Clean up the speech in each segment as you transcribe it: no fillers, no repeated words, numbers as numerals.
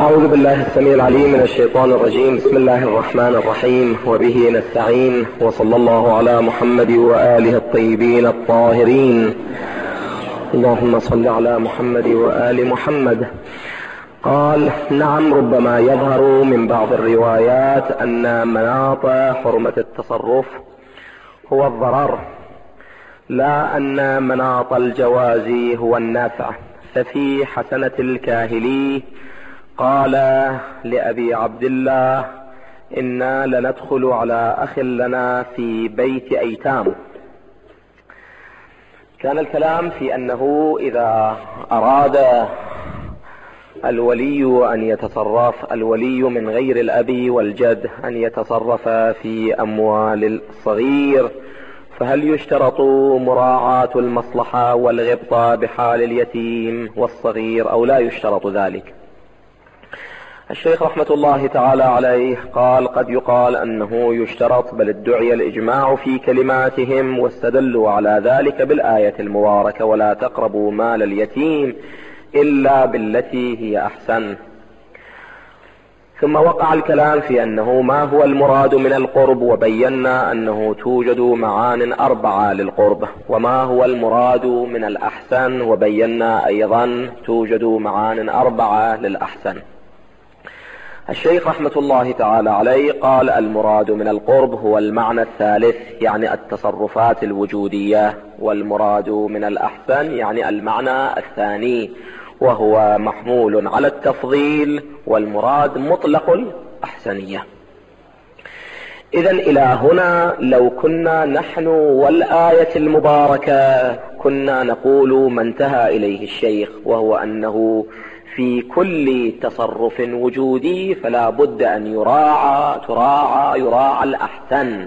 أعوذ بالله السميع العليم من الشيطان الرجيم. بسم الله الرحمن الرحيم، وبه نستعين، وصلى الله على محمد وآله الطيبين الطاهرين. اللهم صل على محمد وآل محمد. قال: نعم، ربما يظهر من بعض الروايات أن مناط حرمة التصرف هو الضرر، لا أن مناط الجواز هو النافع. ففي حسنة الكاهلي قال لأبي عبد الله: إنا لندخل على أخ لنا في بيت أيتام. كان الكلام في أنه إذا أراد الولي أن يتصرف، الولي من غير الأب والجد، أن يتصرف في أموال الصغير، فهل يشترط مراعاة المصلحة والغبطة بحال اليتيم والصغير أو لا يشترط ذلك؟ الشيخ رحمة الله تعالى عليه قال: قد يقال أنه يشترط، بل ادعي الإجماع في كلماتهم، واستدلوا على ذلك بالآية المباركة: ولا تقربوا مال اليتيم إلا بالتي هي أحسن. ثم وقع الكلام في أنه ما هو المراد من القرب، وبينا أنه توجد معان 4 للقرب. وما هو المراد من الأحسن، وبينا أيضا توجد معان 4 للأحسن. الشيخ رحمة الله تعالى عليه قال: المراد من القرب هو المعنى الثالث، يعني التصرفات الوجودية، والمراد من الأحسن يعني المعنى الثاني، وهو محمول على التفضيل، والمراد مطلق الأحسنية. إذن إلى هنا لو كنا نحن والآية المباركة كنا نقول ما انتهى إليه الشيخ، وهو أنه في كل تصرف وجودي فلا بد أن يراعى الأحسن.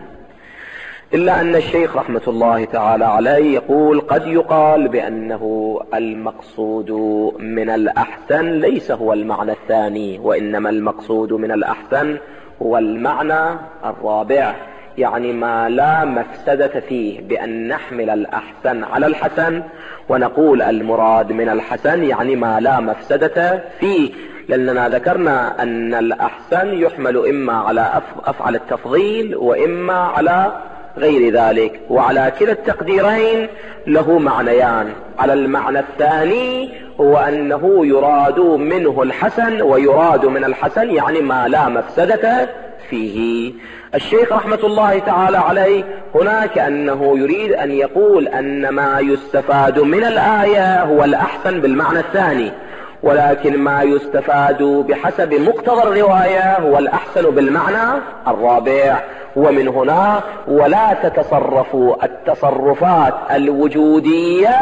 إلا أن الشيخ رحمة الله تعالى عليه يقول: قد يقال بأنه المقصود من الأحسن ليس هو المعنى الثاني، وإنما المقصود من الأحسن هو المعنى الرابع، يعني ما لا مفسدة فيه، بأن نحمل الأحسن على الحسن ونقول المراد من الحسن يعني ما لا مفسدة فيه، لأننا ذكرنا أن الأحسن يحمل إما على أفعل التفضيل وإما على غير ذلك، وعلى كلا التقديرين له معنيان. على المعنى الثاني هو أنه يراد منه الحسن، ويراد من الحسن يعني ما لا مفسدة فيه. الشيخ رحمة الله تعالى عليه هنا كأنه يريد أن يقول أن ما يستفاد من الآية هو الأحسن بالمعنى الثاني، ولكن ما يستفاد بحسب مقتضى الرواية هو الأحسن بالمعنى الرابع. ومن هنا: ولا تتصرفوا التصرفات الوجودية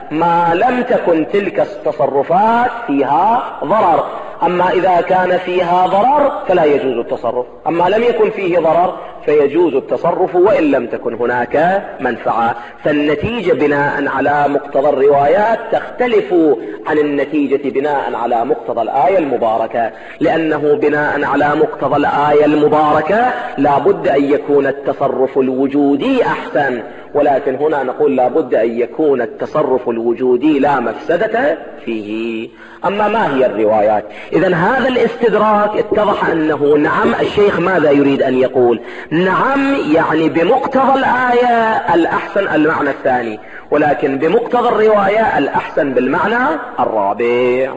ما لم تكن تلك التصرفات فيها ضرر. أما إذا كان فيها ضرر فلا يجوز التصرف، أما لم يكن فيه ضرر فيجوز التصرف وإن لم تكن هناك منفعة. فالنتيجة بناء على مقتضى الروايات تختلف عن النتيجة بناء على مقتضى الآية المباركة، لأنه بناء على مقتضى الآية المباركة لا بد أن يكون التصرف الوجودي أحسن، ولكن هنا نقول لا بد أن يكون التصرف الوجودي لا مفسدة فيه. أما ما هي الروايات؟ إذن هذا الاستدراك اتضح أنه نعم، الشيخ ماذا يريد أن يقول؟ نعم، يعني بمقتضى الآية الأحسن المعنى الثاني، ولكن بمقتضى الرواية الأحسن بالمعنى الرابع.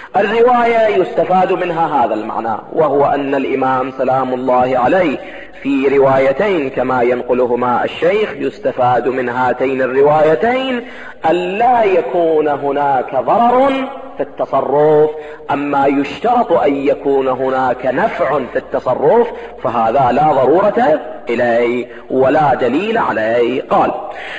الرواية يستفاد منها هذا المعنى، وهو أن الإمام سلام الله عليه في روايتين كما ينقلهما الشيخ يستفاد من هاتين الروايتين ألا يكون هناك ضرر في التصرف. أما يشترط أن يكون هناك نفع في التصرف فهذا لا ضرورة إليه ولا دليل عليه. قال: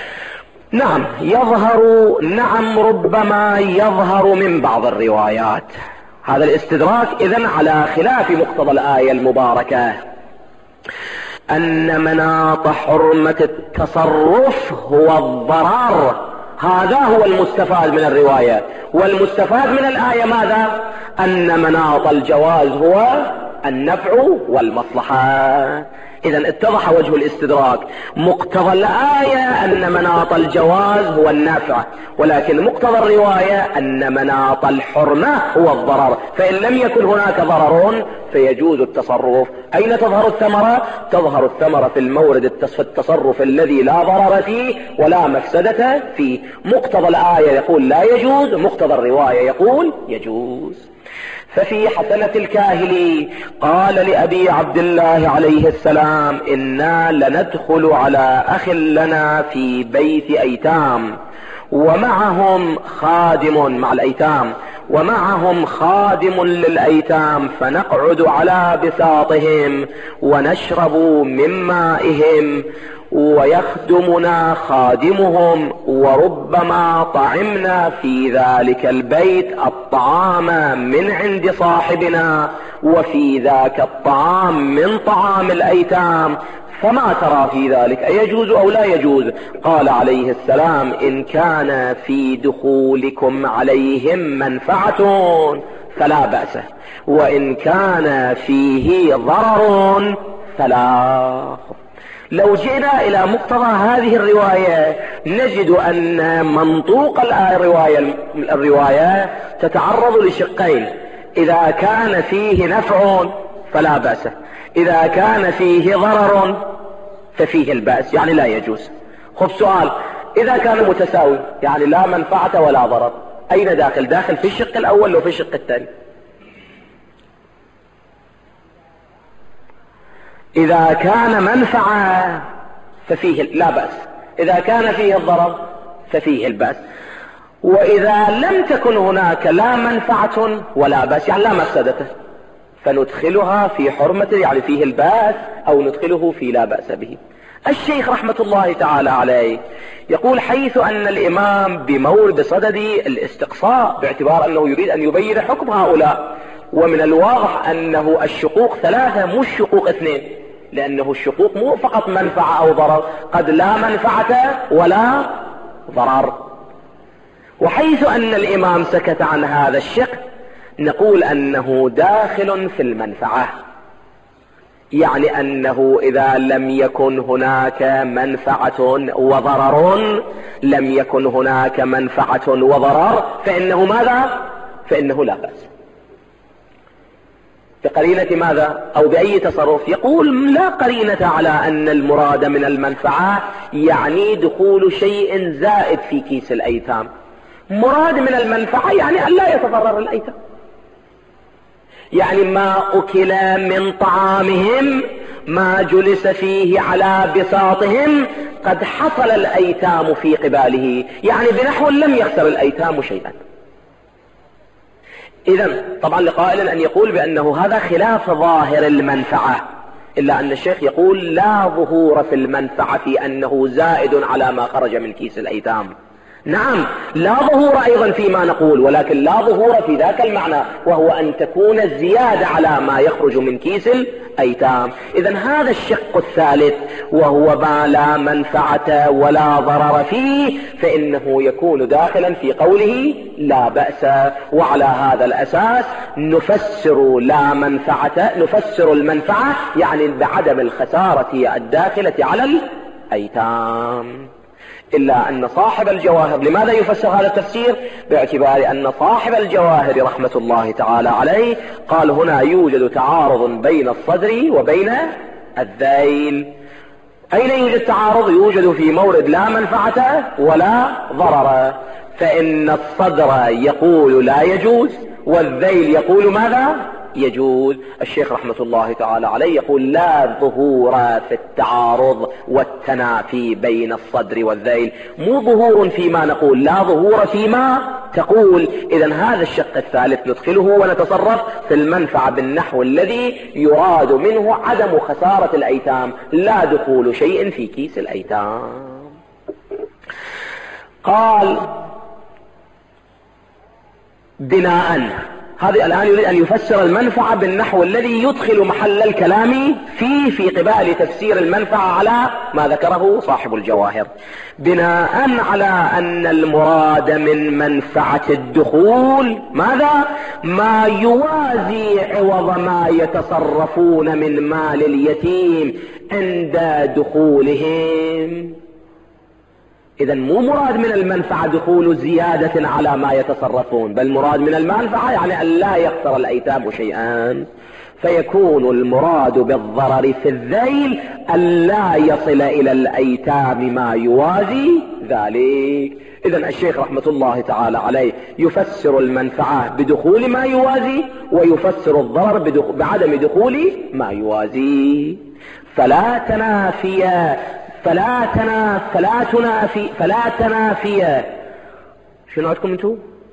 نعم يظهر، نعم ربما يظهر من بعض الروايات. هذا الاستدراك إذن على خلاف مقتضى الآية المباركة، أن مناط حرمة التصرف هو الضرر. هذا هو المستفاد من الرواية، والمستفاد من الآية ماذا؟ أن مناط الجواز هو النفع والمصلحة. إذا اتضح وجه الاستدراك. مقتضى الآية أن مناط الجواز هو النافع، ولكن مقتضى الرواية أن مناط الحرمة هو الضرر، فإن لم يكن هناك ضرر فيجوز التصرف. أين تظهر الثمرة؟ تظهر الثمرة في المورد التصرف الذي لا ضرر فيه ولا مفسدة فيه. مقتضى الآية يقول لا يجوز، مقتضى الرواية يقول يجوز. ففي حسنة الكاهلي قال لأبي عبد الله عليه السلام: إنا لندخل على أخ لنا في بيت أيتام ومعهم خادم، مع الأيتام ومعهم خادم للأيتام، فنقعد على بساطهم ونشرب من مائهم ويخدمنا خادمهم، وربما طعمنا في ذلك البيت الطعام من عند صاحبنا وفي ذاك الطعام من طعام الأيتام، فما ترى في ذلك؟ أيجوز أو لا يجوز؟ قال عليه السلام: إن كان في دخولكم عليهم منفعة فلا بأس، وإن كان فيه ضرر فلا. لو جئنا إلى مقتضى هذه الرواية نجد أن منطوق الرواية تتعرض لشقين: إذا كان فيه نفع فلا بأس، إذا كان فيه ضرر ففيه البأس، يعني لا يجوز. خب سؤال: إذا كان متساوي يعني لا منفعة ولا ضرر، أين داخل؟ داخل في الشق الأول وفي الشق الثاني. إذا كان منفعة ففيه لا بأس، إذا كان فيه الضرر ففيه البأس. وإذا لم تكن هناك لا منفعة ولا بأس يعني لا مفسدة، فندخلها في حرمة يعني فيه البأس، أو ندخله في لا بأس به. الشيخ رحمة الله تعالى عليه يقول: حيث أن الإمام بمورد صدد الاستقصاء باعتبار أنه يريد أن يبين حكم هؤلاء، ومن الواضح أنه الشقوق ثلاثة مش شقوق اثنين، لأنه الشقوق مو فقط منفعة أو ضرر، قد لا منفعة ولا ضرر. وحيث أن الإمام سكت عن هذا الشق نقول أنه داخل في المنفعة، يعني أنه إذا لم يكن هناك منفعة وضرر، لم يكن هناك منفعة وضرر، فإنه ماذا؟ فإنه لا بأس. بقرينة ماذا؟ أو بأي تصرف؟ يقول: لا قرينة على أن المراد من المنفعة يعني دخول شيء زائد في كيس الأيتام. مراد من المنفعة يعني أن لا يتضرر الأيتام، يعني ما أكل من طعامهم، ما جلس فيه على بساطهم، قد حصل الأيتام في قباله، يعني بنحو لم يخسر الأيتام شيئا. إذن طبعا لقائل أن يقول بأنه هذا خلاف ظاهر المنفعة، إلا أن الشيخ يقول: لا ظهور في المنفعة في أنه زائد على ما خرج من كيس الأيتام. نعم، لا ظهور أيضا فيما نقول، ولكن لا ظهور في ذاك المعنى، وهو أن تكون الزيادة على ما يخرج من كيس الأيتام. إذن هذا الشق الثالث وهو ما لا منفعة ولا ضرر فيه، فإنه يكون داخلا في قوله لا بأس. وعلى هذا الأساس نفسر المنفعة يعني بعدم الخسارة الداخلة على الأيتام. إلا أن صاحب الجواهر لماذا يفسر هذا التفسير؟ باعتبار أن صاحب الجواهر رحمة الله تعالى عليه قال: هنا يوجد تعارض بين الصدر وبين الذيل. أين يوجد تعارض؟ يوجد في مورد لا منفعة ولا ضرر، فإن الصدر يقول لا يجوز والذيل يقول ماذا؟ يجوز. الشيخ رحمة الله تعالى عليه يقول: لا ظهور في التعارض والتنافي بين الصدر والذيل، مو ظهور فيما نقول، لا ظهور فيما تقول. إذن هذا الشق الثالث ندخله ونتصرف في المنفعة بالنحو الذي يراد منه عدم خسارة الأيتام، لا دخول شيء في كيس الأيتام. قال: بناء هذا الآن يريد أن يفسر المنفعة بالنحو الذي يدخل محل الكلام فيه في قبال تفسير المنفعة على ما ذكره صاحب الجواهر، بناء على أن المراد من منفعة الدخول ماذا؟ ما يوازي عوض ما يتصرفون من مال اليتيم عند دخولهم. إذا مو مراد من المنفعة دخول زيادة على ما يتصرفون، بل مراد من المنفعة يعني أن لا يخسر الأيتام شيئا، فيكون المراد بالضرر في الذيل أن لا يصل إلى الأيتام ما يوازي ذلك. إذا الشيخ رحمة الله تعالى عليه يفسر المنفعة بدخول ما يوازي، ويفسر الضرر بعدم دخول ما يوازي. فلا تنافي شنو عندكم انتو؟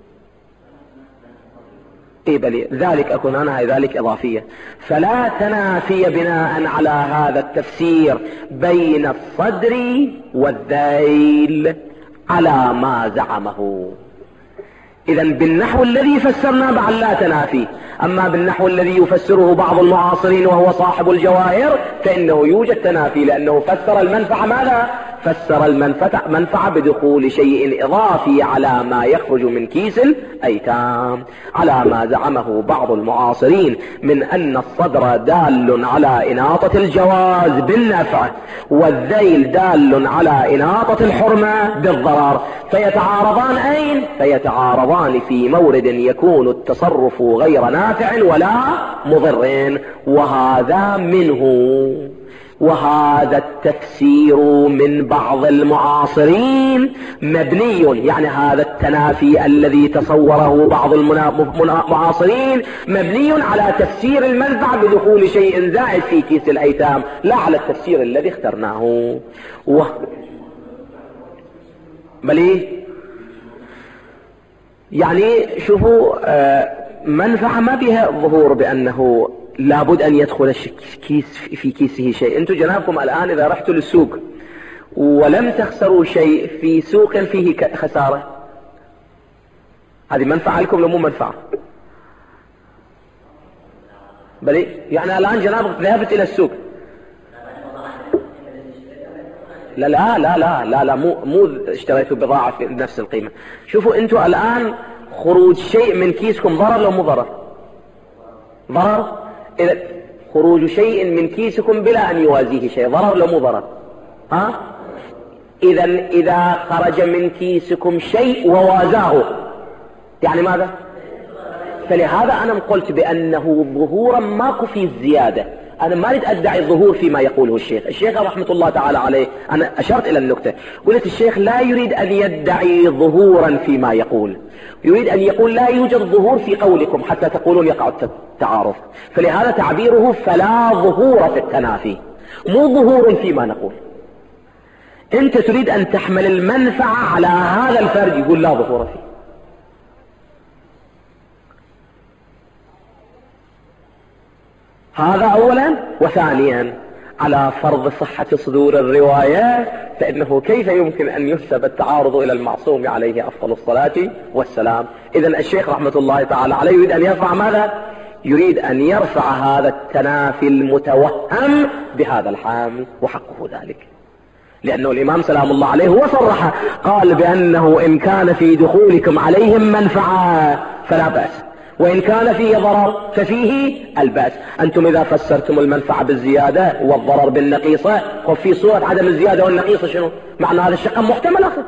اي بلي ذلك اكون انا ذلك اضافية. فلا تنافي بناء على هذا التفسير بين الصدر والذيل على ما زعمه. اذا بالنحو الذي فسرنا بعد لا تنافي، اما بالنحو الذي يفسره بعض المعاصرين وهو صاحب الجواهر فانه يوجد تنافي، لانه فسر المنفعة ماذا؟ فسر المنفعة بدخول شيء اضافي على ما يخرج من كيس الايتام، على ما زعمه بعض المعاصرين من ان الصدر دال على اناطة الجواز بالنفع، والذيل دال على اناطة الحرمة بالضرر، فيتعارضان اين؟ فيتعارضان في مورد يكون التصرف غير نافع ولا مضر، وهذا منه. وهذا التفسير من بعض المعاصرين مبني، يعني هذا التنافي الذي تصوره بعض المعاصرين مبني على تفسير المنفعة بدخول شيء زائد في كيس الأيتام، لا على التفسير الذي اخترناه. بلي يعني شوفوا، منفعة ما بها ظهور بأنه لابد أن يدخل في كيسه شيء. أنتم جنابكم الآن إذا رحتوا للسوق ولم تخسروا شيء في سوق فيه خسارة، هذه منفعة لكم لو مو منفعة؟ بل يعني الآن جنابك ذهبت إلى السوق، لا لا لا لا لا, لا مو اشتريتوا بضاعة في نفس القيمة. شوفوا أنتم الآن خروج شيء من كيسكم ضرر لو مو ضرر؟ ضرر. إذا خروج شيء من كيسكم بلا أن يوازيه شيء ضرر لو مو ضرر؟ إذا خرج من كيسكم شيء ووازاه يعني ماذا؟ فلهذا أنا قلت بأنه ظهورا ماكو فيه الزيادة. أنا ما أريد أدعي الظهور فيما يقوله الشيخ رحمة الله تعالى عليه. أنا أشرت إلى النكتة، قلت الشيخ لا يريد أن يدعي ظهورا فيما يقول، يريد أن يقول لا يوجد ظهور في قولكم حتى تقولون يقع التعارض، فلهذا تعبيره فلا ظهور في التنافي، مو ظهور فيما نقول. أنت تريد أن تحمل المنفعة على هذا الفرد، يقول لا ظهور فيه. هذا أولا. وثانيا على فرض صحة صدور الرواية، فإنه كيف يمكن أن ينسب التعارض إلى المعصوم عليه أفضل الصلاة والسلام؟ إذن الشيخ رحمة الله تعالى عليه يريد أن يرفع ماذا؟ يريد أن يرفع هذا التنافي المتوهم بهذا الحامل، وحقه ذلك، لأنه الإمام سلام الله عليه هو صرح قال بأنه إن كان في دخولكم عليهم منفعة فلا بأس، وإن كان فيه ضرر ففيه البأس. أنتم إذا فسرتم المنفعة بالزيادة والضرر بالنقيصة، وفي صورة عدم الزيادة والنقيصة شنو معنى هذا الشق؟ محتمل أخي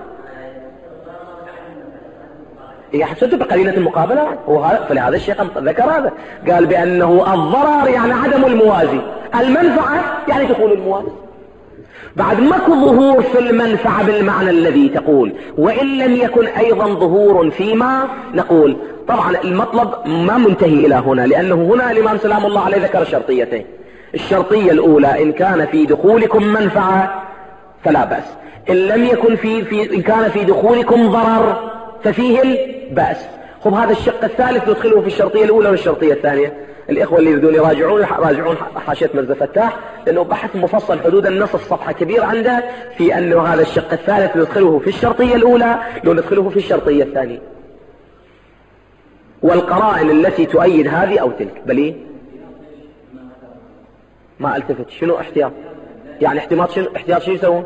يحسد بقرينة المقابلة، فلهذا الشيخ ذكر هذا، قال بأنه الضرر يعني عدم الموازي، المنفعة يعني دخول الموازي. بعد ماكو ظهور في المنفعة بالمعنى الذي تقول، وإن لم يكن أيضا ظهور فيما نقول. طبعا المطلب ما منتهي إلى هنا، لأنه هنا الإمام سلام الله عليه ذكر شرطيتين. الشرطية الأولى إن كان في دخولكم منفعة فلا بأس، إن لم يكن إن كان في دخولكم ضرر ففيه البأس. خب هذا الشق الثالث ندخله في الشرطية الأولى والشرطية الثانية. الإخوة اللي يريدون راجعون حاشية مرزا فتاح، لأنه بحث مفصل حدود النص الصفحة كبير عنده في أنه هذا الشق الثالث ندخله في الشرطية الأولى وندخله في الشرطية الثانية. والقرائن التي تؤيد هذه أو تلك. بل ما التفت. شنو احتياط؟ يعني احتياط شنو يسوون؟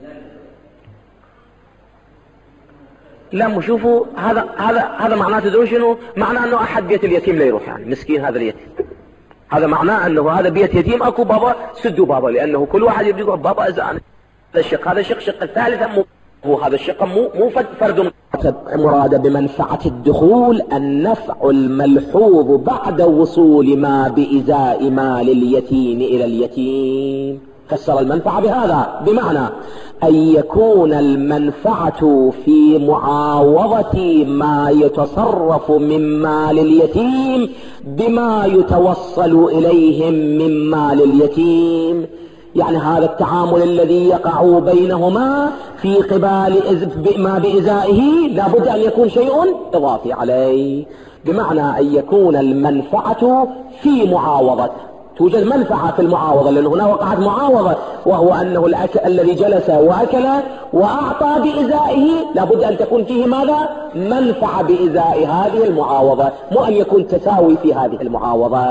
لا مو شوفوا، هذا معناه تدرون شنو؟ معناه انه احد بيت اليتيم لا يروح، يعني مسكين هذا اليتيم. هذا معناه انه هذا بيت يتيم اكو بابا سدوا بابا، لانه كل واحد يبي يقول بابا اذا انا هذا شق الثالث هو هذا الشق مو فرد مراد بمنفعة الدخول النفع الملحوظ بعد وصول ما بإزاء مال اليتيم إلى اليتيم. فسر المنفعة بهذا، بمعنى أن يكون المنفعة في معاوضة ما يتصرف من مال اليتيم بما يتوصل إليهم من مال اليتيم. يعني هذا التعامل الذي يقع بينهما في قبال ما بإزائه لابد أن يكون شيء إضافي عليه، بمعنى أن يكون المنفعة في معاوضة. توجد منفعة في المعاوضة، لأن هنا وقعت معاوضة، وهو أنه الذي جلس وأكل وأعطى بإزائه لابد أن تكون فيه ماذا؟ منفعة بإزاء هذه المعاوضة، مو أن يكون تساوي في هذه المعاوضة.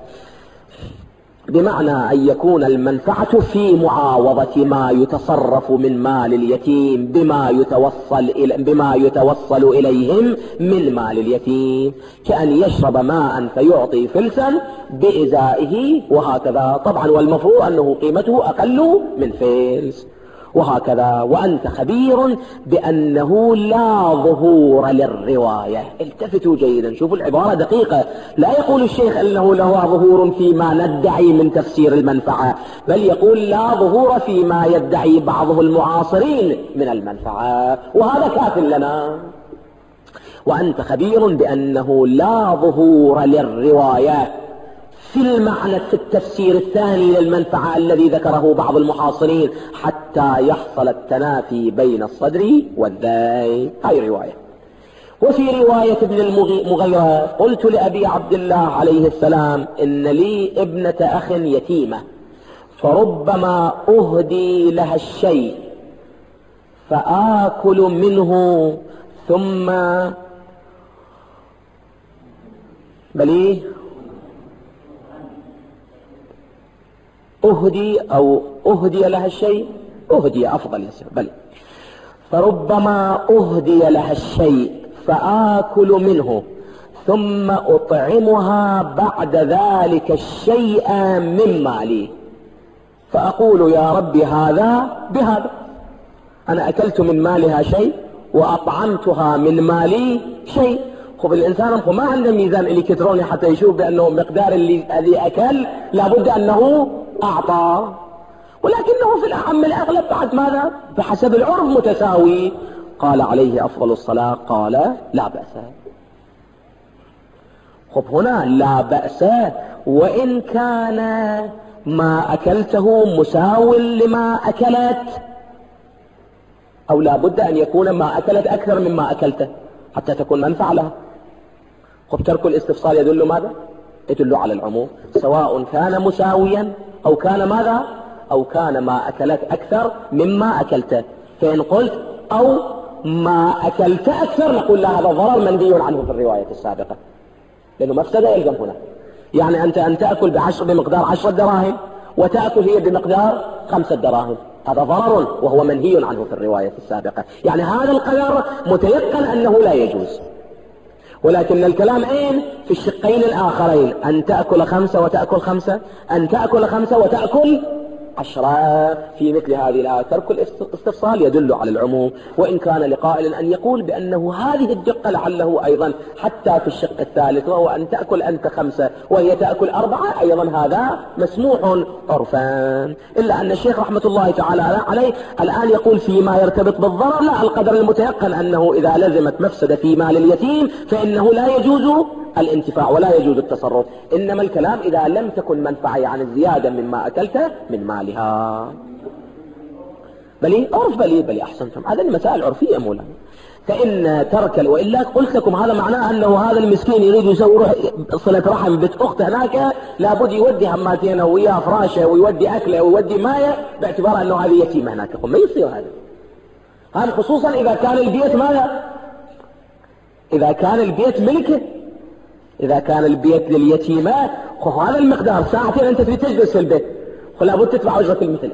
بمعنى أن يكون المنفعة في معاوضة ما يتصرف من مال اليتيم بما يتوصل إليهم من مال اليتيم، كأن يشرب ماء فيعطي فلسا بإزائه وهكذا. طبعا والمفروض أنه قيمته أقل من فلس وهكذا. وأنت خبير بأنه لا ظهور للرواية. التفتوا جيدا، شوفوا العبارة دقيقة. لا يقول الشيخ أنه له ظهور فيما ندعي من تفسير المنفعة، بل يقول لا ظهور فيما يدعي بعض المعاصرين من المنفعة، وهذا كاف لنا. وأنت خبير بأنه لا ظهور للرواية في المعنى في التفسير الثاني للمنفعة الذي ذكره بعض المحاصرين حتى يحصل التنافي بين الصدر والذيل. هاي رواية. وفي رواية ابن المغيرة قلت لأبي عبد الله عليه السلام إن لي ابنة أخ يتيمة، فربما أهدي لها الشيء فآكل منه ثم بليه أهدي لها الشيء، أهدي أفضل يصير بل، فربما أهدي لها الشيء فآكل منه ثم أطعمها بعد ذلك الشيء من مالي، فأقول يا ربي هذا بهذا، أنا أكلت من مالها شيء وأطعمتها من مالي شيء. خب الإنسان ما عنده ميزان إلكتروني حتى يشوف بأنه مقدار الذي أكل لابد أنه أعطى، ولكنه في الأعم الأغلب بعد ماذا؟ بحسب العرف متساوي. قال عليه أفضل الصلاة قال لا بأس. خب هنا لا بأس وإن كان ما أكلته مساو لما أكلت، أو لا بد أن يكون ما أكلت أكثر مما أكلته حتى تكون منفعة لها. خب ترك الاستفصال يدل ماذا؟ يدل على العموم، سواء كان مساويا أو كان ماذا؟ أو كان ما أكلت أكثر مما أكلته. فإن قلت أو ما أكلت أكثر نقول لا، هذا ضرر منهي عنه في الرواية السابقة، لأنه مفسدة يلزم هنا. يعني أنت أن تأكل بمقدار 10 دراهم وتأكل هي بمقدار 5 دراهم، هذا ضرر وهو منهي عنه في الرواية السابقة. يعني هذا القدر متيقن أنه لا يجوز، ولكن الكلام أين؟ في الشقين الآخرين، أن تأكل 5 وتأكل 5، أن تأكل 5 وتأكل 10. في مثل هذه الآية ترك الاستفصال يدل على العموم، وإن كان لقائل أن يقول بأنه هذه الدقة لعله أيضا حتى في الشق الثالث، وهو أن تأكل أنت 5 وهي تأكل 4، أيضا هذا مسموح عرفا. إلا أن الشيخ رحمة الله تعالى عليه الآن يقول فيما يرتبط بالضرر لا، القدر المتيقن أنه إذا لزمت مفسدة في مال اليتيم فإنه لا يجوز الانتفاع ولا يجوز التصرف، إنما الكلام إذا لم تكن منفعة يعني الزيادة مما أكلته من مالها. بلي عرف بلي أحسنتم، هذا المسائل عرفية مولانا. فإن ترك وإلا قلت لكم هذا معناه أنه هذا المسكين يريد يسوي صلة رحم بنت أخت هناك، لابد يودي هماتين وياه فراشه ويودي أكله ويودي مايه باعتبار أنه هذه يتيمة هناك. ما يصير هذا خصوصا إذا كان البيت ماذا؟ إذا كان البيت ملكه، إذا كان البيت لليتيمة خذ هذا المقدار، ساعتين أنت تجلس في البيت ولا بد تدفع أجرة المثل،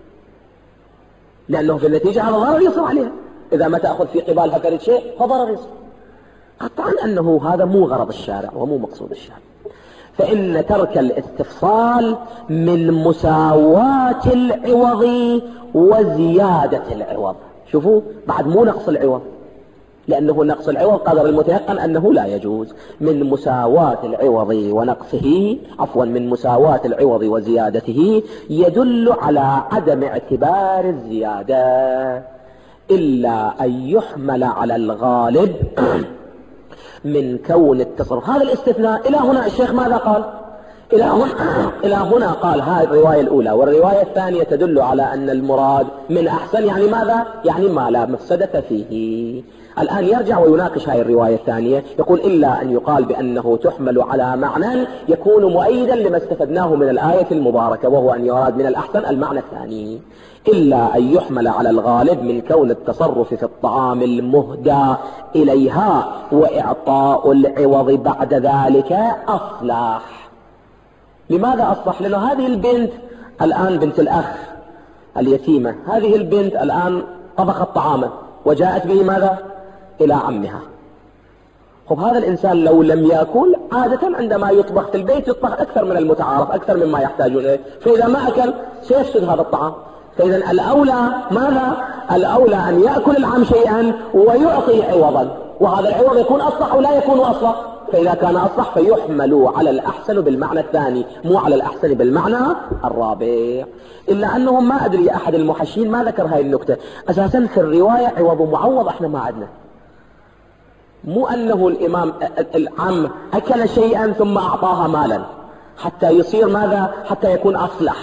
لأنه في النتيجة هذا ضرر يصير عليها. إذا ما تأخذ في قبالها فرد شيء فضرر يصير. قطعا أنه هذا مو غرض الشارع ومو مقصود الشارع. فإن ترك الاستفصال من مساواة العوض وزيادة العوض. شوفوا بعد مو نقص العوض، لأنه نقص العوض قدر المتيقن أنه لا يجوز. من مساواة العوض ونقصه، عفوا من مساواة العوض وزيادته، يدل على عدم اعتبار الزيادة إلا أن يحمل على الغالب من كون التصرف. هذا الاستثناء إلى هنا الشيخ ماذا قال؟ إلى هنا قال هذه الرواية الأولى، والرواية الثانية تدل على أن المراد من أحسن، يعني ماذا؟ يعني ما لا مفسدة فيه. الآن يرجع ويناقش هذه الرواية الثانية، يقول إلا أن يقال بأنه تحمل على معنى يكون مؤيدا لما استفدناه من الآية المباركة، وهو أن يراد من الأحسن المعنى الثاني. إلا أن يحمل على الغالب من كون التصرف في الطعام المهدى إليها وإعطاء العوض بعد ذلك أصلح. لماذا أصلح؟ لأن هذه البنت الآن بنت الأخ اليتيمة، هذه البنت الآن طبخت طعاما وجاءت به ماذا؟ إلى عمها. خب هذا الإنسان لو لم يأكل، عادة عندما يطبخ في البيت يطبخ أكثر من المتعارف، أكثر مما يحتاجون إليه، فإذا ما أكل سيفسد هذا الطعام. فإذا الأولى ماذا؟ الأولى أن يأكل العم شيئا ويعطي عوضا، وهذا العوض يكون أصلح ولا يكون أصلح. فإذا كان أصلح فيحمل على الأحسن بالمعنى الثاني، مو على الأحسن بالمعنى الرابع. إلا أنهم ما أدري أحد المحشين ما ذكر هاي النكتة. أساسا في الرواية عوض معوض احنا ما عندنا، مو أنه الإمام العم أكل شيئا ثم أعطاها مالا حتى يصير ماذا؟ حتى يكون أصلح.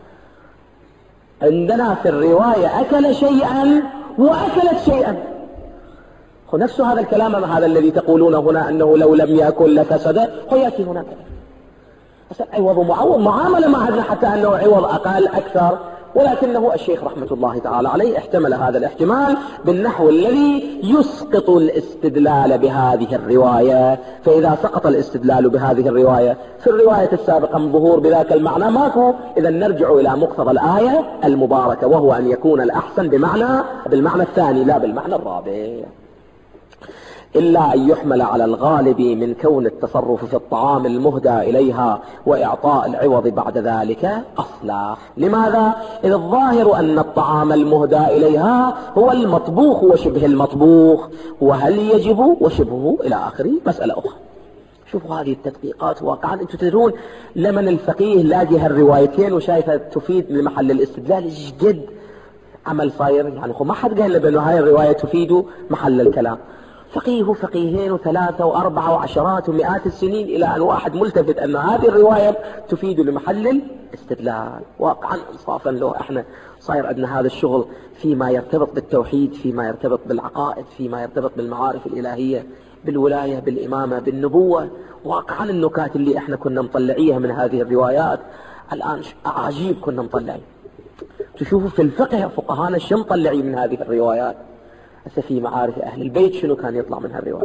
عندنا في الرواية أكل شيئا وأكلت شيئا، نفس هذا الكلام هذا الذي تقولون هنا أنه لو لم يأكل لفسد، هو يأتي هناك عوض معوض معاملة ما عندنا حتى أنه عوض أقل أكثر. ولكنه الشيخ رحمة الله تعالى عليه احتمل هذا الاحتمال بالنحو الذي يسقط الاستدلال بهذه الرواية. فإذا سقط الاستدلال بهذه الرواية في الرواية السابقة من ظهور بذاك المعنى ماكو، إذا نرجع إلى مقتضى الآية المباركة، وهو أن يكون الأحسن بالمعنى الثاني لا بالمعنى الرابع. إلا أن يحمل على الغالب من كون التصرف في الطعام المهدى إليها وإعطاء العوض بعد ذلك أصلح. لماذا؟ إذ الظاهر أن الطعام المهدى إليها هو المطبوخ وشبه المطبوخ، وهل يجب وشبهه إلى آخره مسألة أخرى. شوفوا هذه التدقيقات واقعا. أنتم تدرون لمن الفقيه لاقي هالروايتين وشايفها تفيد لمحل الاستدلال جد عمل صاير، يعني ما حد قال له بأنه هاي الرواية تفيد محل الكلام. فقيه فقيهين وثلاثة وأربعة وعشرات ومئات السنين إلى أن واحد ملتفت أن هذه الرواية تفيد لمحل الاستدلال. واقعا إنصافا له احنا صاير عندنا هذا الشغل فيما يرتبط بالتوحيد، فيما يرتبط بالعقائد، فيما يرتبط بالمعارف الإلهية، بالولاية، بالإمامة، بالنبوة. واقعا النكات اللي احنا كنا مطلعيها من هذه الروايات الآن عجيب كنا مطلعين. تشوفوا في الفقه فقهانا شو مطلعين من هذه الروايات. هسه في معارف أهل البيت شنو كان يطلع من هالرواية؟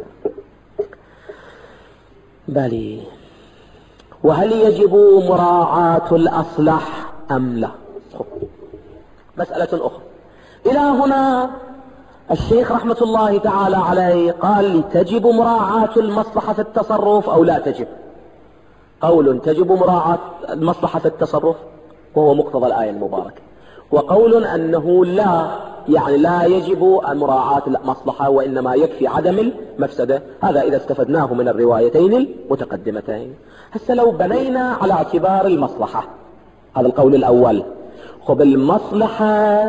بالي وهل يجب مراعاة الأصلح أم لا؟ مسألة أخرى. إلى هنا الشيخ رحمة الله تعالى عليه قال تجب مراعاة المصلحة في التصرف أو لا تجب. قول تجب مراعاة المصلحة في التصرف وهو مقتضى الآية المباركة، وقول أنه لا، يعني لا يجب مراعاة المصلحة وإنما يكفي عدم المفسدة. هذا إذا استفدناه من الروايتين المتقدمتين. هسه لو بنينا على اعتبار المصلحة، هذا القول الأول. خب المصلحة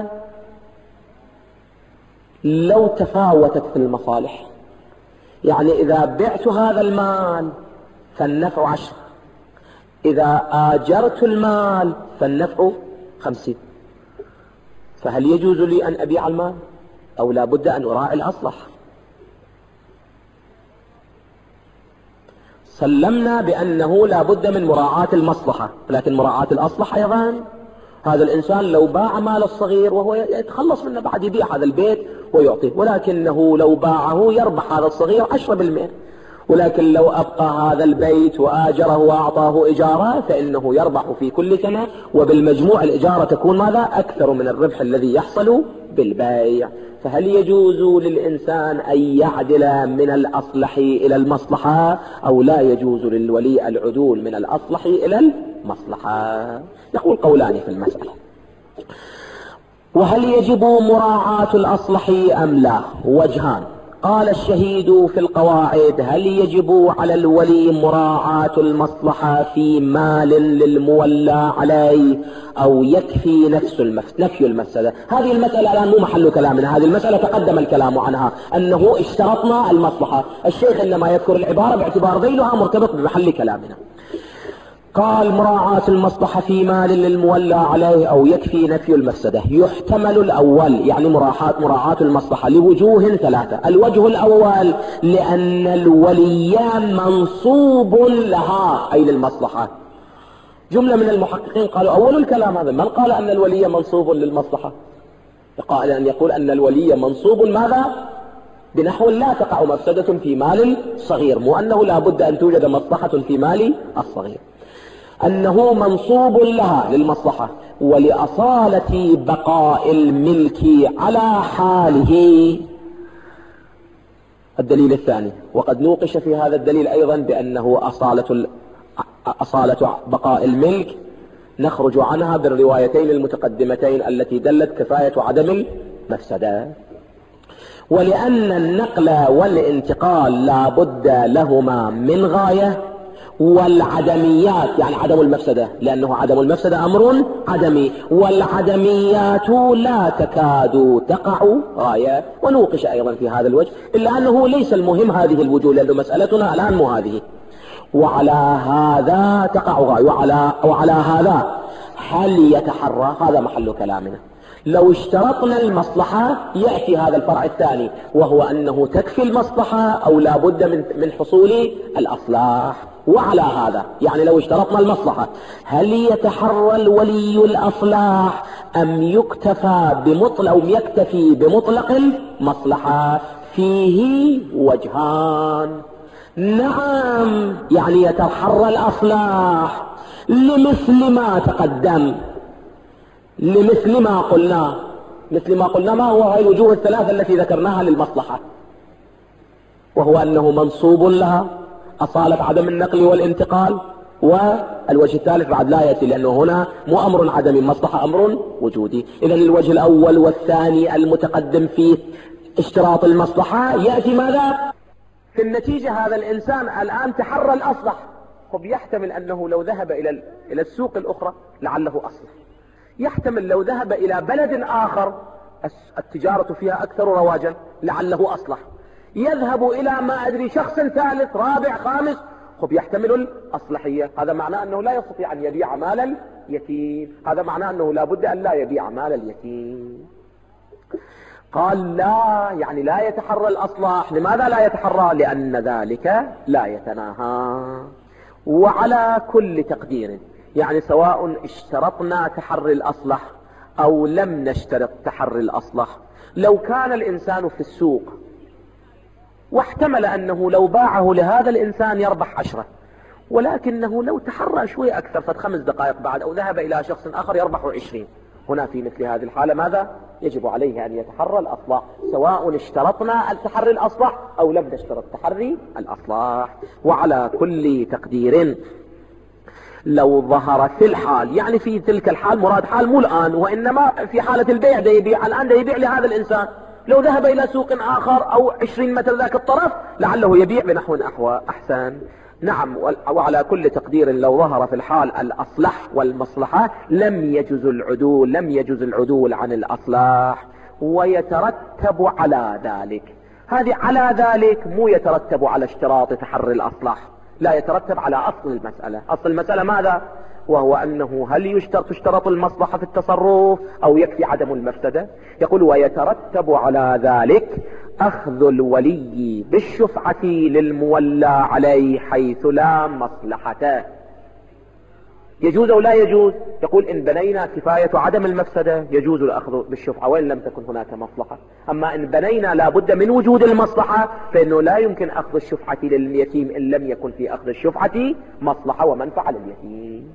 لو تفاوتت في المصالح، يعني إذا بعت هذا المال فالنفع 10، إذا آجرت المال فالنفع 50، فهل يجوز لي أن أبيع المال أو لا بد أن أراعي الأصلح؟ سلمنا بأنه لا بد من مراعاة المصلحة، لكن مراعاة الأصلح أيضا. هذا الإنسان لو باع مال الصغير وهو يتخلص منه بعد يبيع هذا البيت ويعطيه، ولكنه لو باعه يربح هذا الصغير 10%، ولكن لو أبقى هذا البيت وآجره وأعطاه إجارة فإنه يربح في كل سنة، وبالمجموع الإجارة تكون ماذا؟ أكثر من الربح الذي يحصل بالبيع. فهل يجوز للإنسان أن يعدل من الأصلح إلى المصلحة، أو لا يجوز للولي العدول من الأصلح إلى المصلحة؟ نقول قولان في المسألة. وهل يجب مراعاة الأصلح أم لا؟ وجهان. قال الشهيد في القواعد: هل يجب على الولي مراعاة المصلحة في مال للمولى عليه، أو يكفي نفي المفسدة؟ هذه المسألة الآن مو محل كلامنا، هذه المسألة تقدم الكلام عنها أنه اشترطنا المصلحة. الشيخ إنما يذكر العبارة باعتبار ذيلها مرتبط بمحل كلامنا. قال: مراعاة المصلحة في مال للمولى عليه أو يكفي نفي المفسدة. يحتمل الأول، يعني مراعاة المصلحة، لوجوه ثلاثة. الوجه الأول لأن الولي منصوب لها، أي للمصلحة. جملة من المحققين قالوا أول الكلام هذا: من قال أن الولي منصوب للمصلحة؟ قال أن يقول أن الولي منصوب ماذا؟ بنحو لا تقع مفسدة في مال صغير، مو أنه لا بد أن توجد مصلحة في مال الصغير، أنه منصوب لها للمصلحة ولأصالة بقاء الملك على حاله. الدليل الثاني، وقد نوقش في هذا الدليل أيضا بأنه أصالة بقاء الملك نخرج عنها بالروايتين المتقدمتين التي دلت كفاية عدم المفسدة. ولأن النقل والانتقال لا بد لهما من غاية، والعدميات يعني عدم المفسدة، لأنه عدم المفسدة أمر عدمي، والعدميات لا تكاد تقع غاية. ونوقش أيضا في هذا الوجه، إلا أنه ليس المهم هذه الوجوه، لأنه مسألتنا الآن مو هذه. وعلى هذا تقع غاية، وعلى هذا هل يتحرى؟ هذا محل كلامنا. لو اشترطنا المصلحة يأتي هذا الفرع الثاني، وهو أنه تكفي المصلحة أو لا بد من حصول الأصلاح. وعلى هذا يعني لو اشترطنا المصلحة، هل يتحرى الولي الأصلاح أم يكتفي بمطلق المصلحة؟ فيه وجهان. نعم، يعني يتحرى الأصلاح لمثل ما تقدم، لمثل ما قلنا. مثل ما قلنا ما هو؟ هاي الوجوه الثلاثة التي ذكرناها للمصلحة، وهو أنه منصوب لها، أصالة عدم النقل والانتقال، والوجه الثالث بعد لا يأتي، لأنه هنا مو أمر عدمي، مصلحة أمر وجودي. إذن الوجه الأول والثاني المتقدم في اشتراط المصلحة يأتي ماذا؟ في النتيجة هذا الإنسان الآن تحرى الأصلح، يحتمل أنه لو ذهب إلى السوق الأخرى لعله أصلح، يحتمل لو ذهب إلى بلد آخر التجارة فيها أكثر رواجا لعله أصلح، يذهب إلى ما أدري شخص ثالث رابع خامس يحتمل الأصلحية. هذا معناه أنه لا يستطيع أن يبيع مال اليتيم، هذا معناه أنه لا بد أن لا يبيع مال اليتيم. قال لا، يعني لا يتحرى الأصلاح. لماذا لا يتحرى؟ لأن ذلك لا يتناهى. وعلى كل تقدير، يعني سواء اشترطنا تحري الأصلح أو لم نشترط تحري الأصلح، لو كان الإنسان في السوق واحتمل أنه لو باعه لهذا الإنسان يربح 10، ولكنه لو تحرى شوي أكثر ف5 دقائق بعد أو ذهب إلى شخص آخر يربح 20، هنا في مثل هذه الحالة ماذا؟ يجب عليه أن يتحرى الأصلاح، سواء اشترطنا التحري الأصلاح أو لم نشترط تحري الأصلاح. وعلى كل تقدير، لو ظهر في الحال، يعني في تلك الحال، مراد حال مو الآن، وإنما في حالة البيع، ده يبيع الآن، ده يبيع لهذا الإنسان، لو ذهب إلى سوق آخر أو 20 متر ذاك الطرف لعله يبيع بنحو أحسن. نعم، وعلى كل تقدير لو ظهر في الحال الأصلح والمصلحة لم يجوز العدول عن الأصلاح، ويترتب على ذلك، هذه على ذلك مو يترتب على اشتراط تحري الأصلح، لا، يترتب على أصل المسألة. أصل المسألة ماذا؟ وهو أنه هل تشترط المصلحة في التصرف أو يكفي عدم المفسدة؟ يقول: ويترتب على ذلك أخذ الولي بالشفعة للمولى عليه حيث لا مصلحة. يجوز أو لا يجوز؟ يقول إن بنينا كفاية عدم المفسدة يجوز الأخذ بالشفعة وإن لم تكن هناك مصلحة. أما إن بنينا لا بد من وجود المصلحة فإنه لا يمكن أخذ الشفعة لليتيم إن لم يكن في أخذ الشفعة مصلحة ومنفعة لليتيم.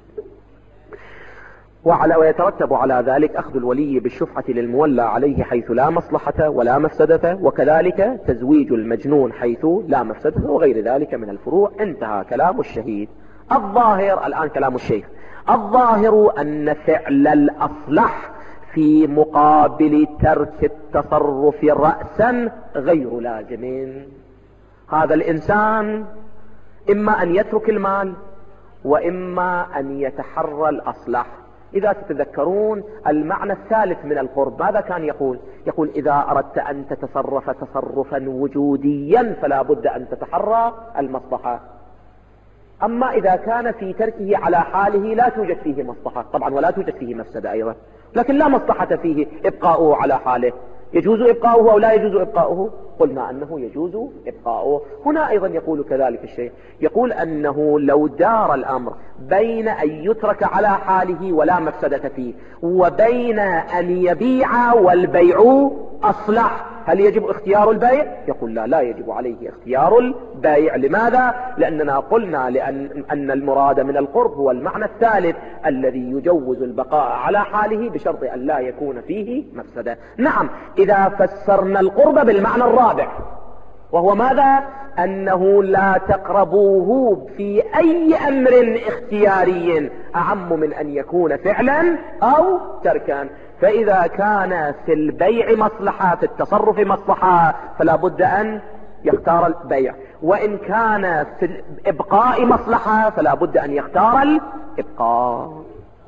ويترتب على ذلك أخذ الولي بالشفعة للمولى عليه حيث لا مصلحة ولا مفسدة، وكذلك تزويج المجنون حيث لا مفسدة، وغير ذلك من الفروع. انتهى كلام الشهيد. الظاهر الآن كلام الشيخ. الظاهر أن فعل الأصلح في مقابل ترك التصرف رأسا غير لازم. هذا الإنسان إما أن يترك المال وإما أن يتحرى الأصلح. إذا تتذكرون المعنى الثالث من القرب ماذا كان يقول؟ يقول إذا أردت أن تتصرف تصرفا وجوديا فلا بد أن تتحرى المصلحة. أما إذا كان في تركه على حاله لا توجد فيه مصلحة طبعا ولا توجد فيه مفسدة أيضا، لكن لا مصلحة فيه إبقاؤه على حاله. يجوز إبقاؤه أو لا يجوز إبقاؤه؟ قلنا أنه يجوز إبقاؤه. هنا أيضا يقول كذلك الشيء، يقول أنه لو دار الأمر بين أن يترك على حاله ولا مفسدة فيه وبين أن يبيع والبيع أصلح، هل يجب اختيار البيع؟ يقول لا يجب عليه اختيار البيع. لماذا؟ لأننا قلنا أن المراد من القرب هو المعنى الثالث الذي يجوز البقاء على حاله بشرط أن لا يكون فيه مفسدة. نعم إذا فسرنا القرب بالمعنى الرابع وهو ماذا؟ أنه لا تقربوه في أي أمر اختياري أعم من أن يكون فعلا أو تركا. فإذا كان في البيع مصلحة في التصرف مصلحة فلا بد أن يختار البيع، وإن كان في الإبقاء مصلحة فلا بد أن يختار الإبقاء.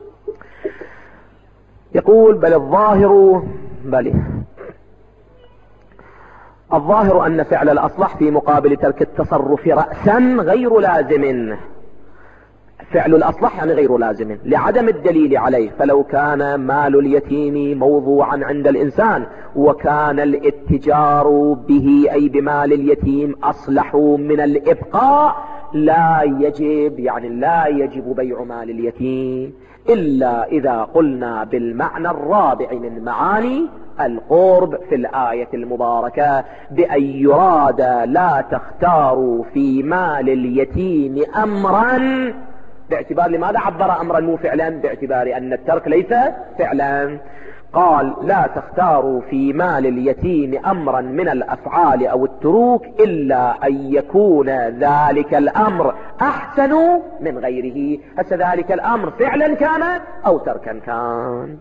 يقول الظاهر أن فعل الأصلح في مقابل ترك التصرف رأسا غير لازم. فعل الأصلح يعني غير لازم لعدم الدليل عليه. فلو كان مال اليتيم موضوعا عند الإنسان وكان الاتجار به أي بمال اليتيم أصلح من الإبقاء لا يجب بيع مال اليتيم إلا إذا قلنا بالمعنى الرابع من معاني القرب في الآية المباركة بأن يراد لا تختاروا في مال اليتيم أمرا. باعتبار لماذا عبر أمرا مو فعلا؟ باعتبار أن الترك ليس فعلا. قال لا تختاروا في مال اليتيم أمرا من الأفعال أو التروك إلا أن يكون ذلك الأمر أحسن من غيره. ذلك الأمر فعلا كان أو تركا كان.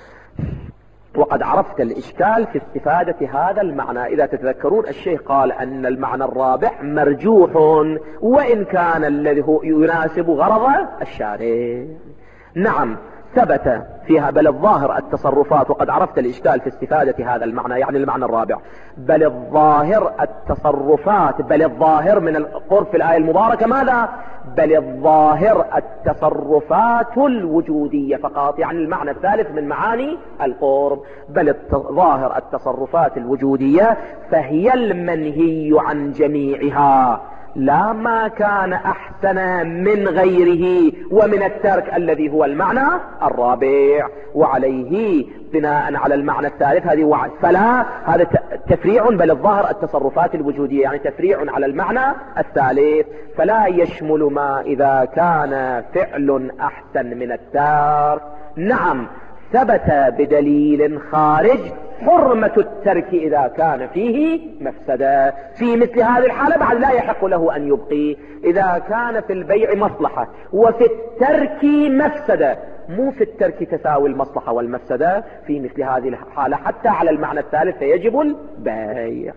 وقد عرفت الإشكال في استفادة هذا المعنى. إذا تتذكرون الشيخ قال أن المعنى الرابع مرجوح وإن كان الذي هو يناسب غرض الشارع. نعم ثبت فيها بل الظاهر التصرفات. وقد عرفت الإشكال في استفادة هذا المعنى يعني المعنى الرابع بل الظاهر التصرفات. بل الظاهر من القرب في الآية المباركة ماذا؟ بل الظاهر التصرفات الوجودية فقط يعني المعنى الثالث من معاني القرب. بل الظاهر التصرفات الوجودية فهي المنهي عن جميعها لا ما كان أحسن من غيره ومن الترك الذي هو المعنى الرابع. وعليه بناء على المعنى الثالث هذه وعد فلا هذا تفريع. بل الظاهر التصرفات الوجودية يعني تفريع على المعنى الثالث فلا يشمل ما إذا كان فعل أحسن من الترك. نعم ثبت بدليل خارج حرمة الترك إذا كان فيه مفسدة. في مثل هذه الحالة بعد لا يحق له أن يبقي. إذا كان في البيع مصلحة وفي الترك مفسدة مو في الترك تساوي المصلحة والمفسدة في مثل هذه الحالة حتى على المعنى الثالث فيجب البيع.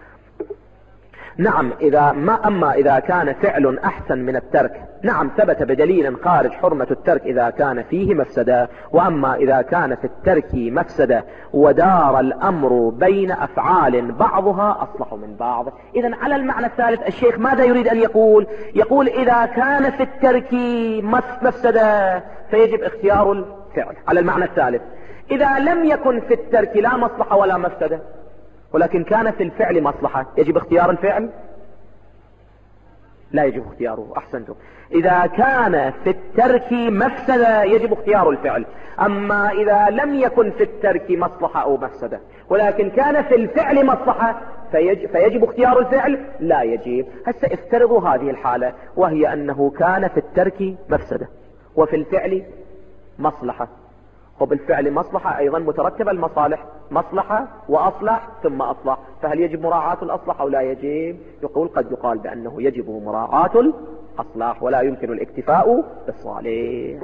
نعم أما إذا كان فعل أحسن من الترك نعم ثبت بدليل خارج حرمة الترك إذا كان فيه مفسدة. وأما إذا كان في الترك مفسدة ودار الأمر بين أفعال بعضها أصلح من بعض. إذن على المعنى الثالث الشيخ ماذا يريد أن يقول؟ يقول إذا كان في الترك مفسدة فيجب اختيار الفعل على المعنى الثالث. إذا لم يكن في الترك لا مصلحة ولا مفسدة ولكن كان في الفعل مصلحة يجب اختيار الفعل. لا يجب اختياره. أحسنتم. إذا كان في الترك مفسدة يجب اختيار الفعل. أما إذا لم يكن في الترك مصلحة أو مفسدة ولكن كان في الفعل مصلحة فيجب اختيار الفعل، لا يجب. هسه افترضوا هذه الحالة وهي أنه كان في الترك مفسدة وفي الفعل مصلحة، وبالفعل مصلحة أيضا مترتبة المصالح، مصلحة وأصلح ثم أصلح، فهل يجب مراعاة الأصلح أو لا يجب؟ يقول قد يقال بأنه يجب مراعاة الأصلح ولا يمكن الاكتفاء بالصالح.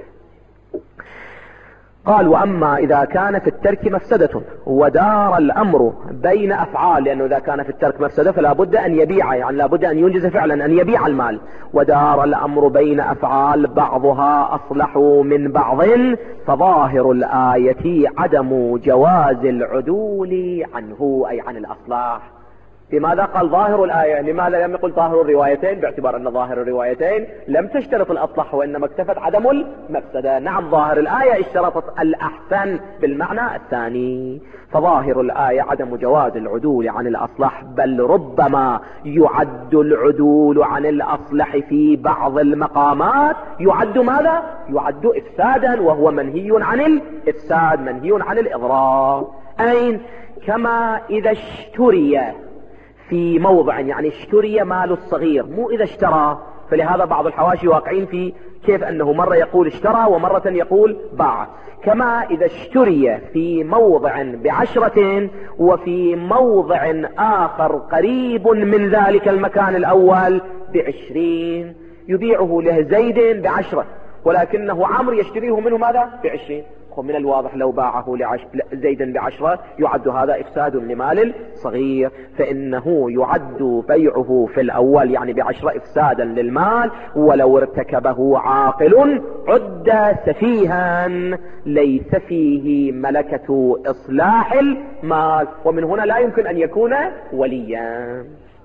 قال وأما إذا كان في الترك مفسدة ودار الأمر بين أفعال، لأنه إذا كان في الترك مفسدة فلا بد أن يبيع، يعني لا بد أن ينجز فعلا أن يبيع المال، ودار الأمر بين أفعال بعضها أصلح من بعض، فظاهر الآية عدم جواز العدول عنه أي عن الأصلاح. لماذا قال ظاهر الآية؟ لماذا لم يقل ظاهر الروايتين؟ باعتبار أن ظاهر الروايتين لم تشترط الأصلح وإنما اكتفت عدم المفسدة. نعم ظاهر الآية اشترطت الأحسن بالمعنى الثاني. فظاهر الآية عدم جواز العدول عن الأصلح، بل ربما يعد العدول عن الأصلح في بعض المقامات يعد ماذا؟ يعد إفسادا، وهو منهي عن الإفساد، منهي عن الإضرار. أين؟ كما إذا اشتري في موضع، يعني اشتري مال الصغير، مو إذا اشترى. فلهذا بعض الحواشي واقعين في كيف أنه مرة يقول اشترى ومرة يقول باع. كما إذا اشتري في موضع ب10 وفي موضع آخر قريب من ذلك المكان الأول ب20، يبيعه له زيد ب10 ولكنه عمرو يشتريه منه ماذا؟ ب20. ومن الواضح لو باعه زيدا ب10 يعد هذا إفساد لمال صغير، فإنه يعد بيعه في الأول يعني ب10 إفسادا للمال، ولو ارتكبه عاقل عد سفيها ليس فيه ملكة إصلاح المال، ومن هنا لا يمكن أن يكون وليا.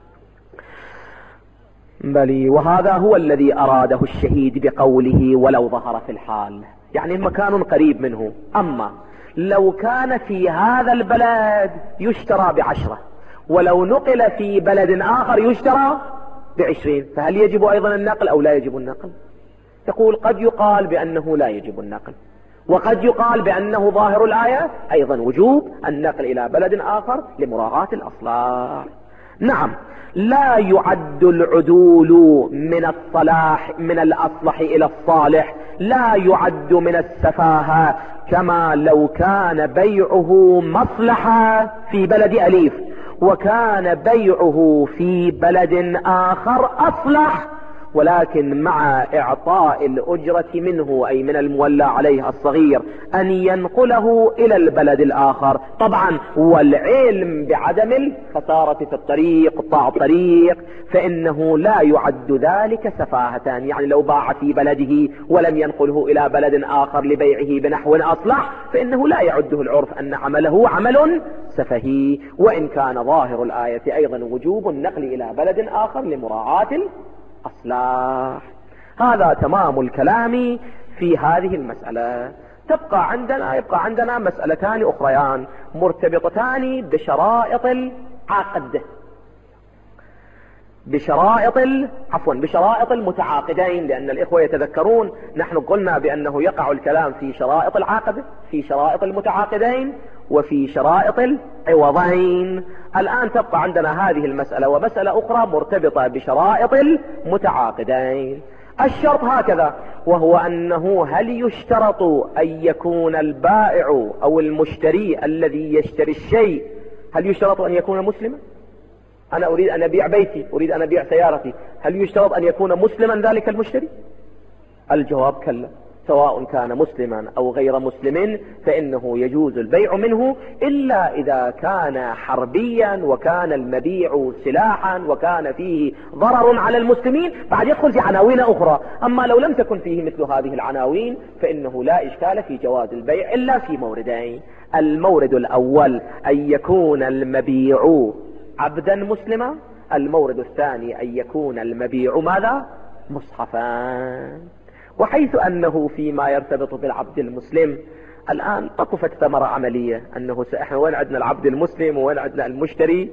بل وهذا هو الذي أراده الشهيد بقوله ولو ظهر في الحال، يعني مكان قريب منه. أما لو كان في هذا البلد يشترى ب10 ولو نقل في بلد آخر يشترى ب20، فهل يجب أيضا النقل أو لا يجب النقل؟ تقول قد يقال بأنه لا يجب النقل، وقد يقال بأنه ظاهر الآية أيضا وجوب النقل إلى بلد آخر لمراعاة الأصلاح. نعم، لا يعد العدول من الصلاح من الأصلح إلى الصالح، لا يعد من السفاهة، كما لو كان بيعه مصلحة في بلد أليف وكان بيعه في بلد آخر أصلح، ولكن مع إعطاء الأجرة منه أي من المولى عليه الصغير أن ينقله إلى البلد الآخر، طبعا والعلم بعدم الخسارة في الطريق قطاع الطريق، فإنه لا يعد ذلك سفاهة. يعني لو باع في بلده ولم ينقله إلى بلد آخر لبيعه بنحو أصلح فإنه لا يعده العرف أن عمله عمل سفهي، وإن كان ظاهر الآية أيضا وجوب النقل إلى بلد آخر لمراعاة أصلاح. هذا تمام الكلام في هذه المسألة. يبقى عندنا مسألتان أخريان مرتبطتان بشرائط العقد، بشرائط المتعاقدين، لأن الإخوة يتذكرون نحن قلنا بأنه يقع الكلام في شرائط العقد، في شرائط المتعاقدين، وفي شرائط العوضين. الآن تبقى عندنا هذه المسألة ومسألة أخرى مرتبطة بشرائط المتعاقدين. الشرط هكذا، وهو أنه هل يشترط أن يكون البائع أو المشتري الذي يشتري الشيء هل يشترط أن يكون مسلما؟ أنا أريد أن أبيع بيتي، أريد أن أبيع سيارتي، هل يشترط أن يكون مسلما ذلك المشتري؟ الجواب كلا، سواء كان مسلما أو غير مسلم فإنه يجوز البيع منه، إلا إذا كان حربيا وكان المبيع سلاحا وكان فيه ضرر على المسلمين، بعد يدخل في عناوين أخرى. أما لو لم تكن فيه مثل هذه العناوين فإنه لا إشكال في جواز البيع إلا في موردين. المورد الأول أن يكون المبيع عبدا مسلما، المورد الثاني أن يكون المبيع ماذا؟ مصحفا. وحيث أنه فيما يرتبط بالعبد المسلم الآن طقفت ثمرة عملية، أنه إحنا وين عندنا العبد المسلم وين عندنا المشتري؟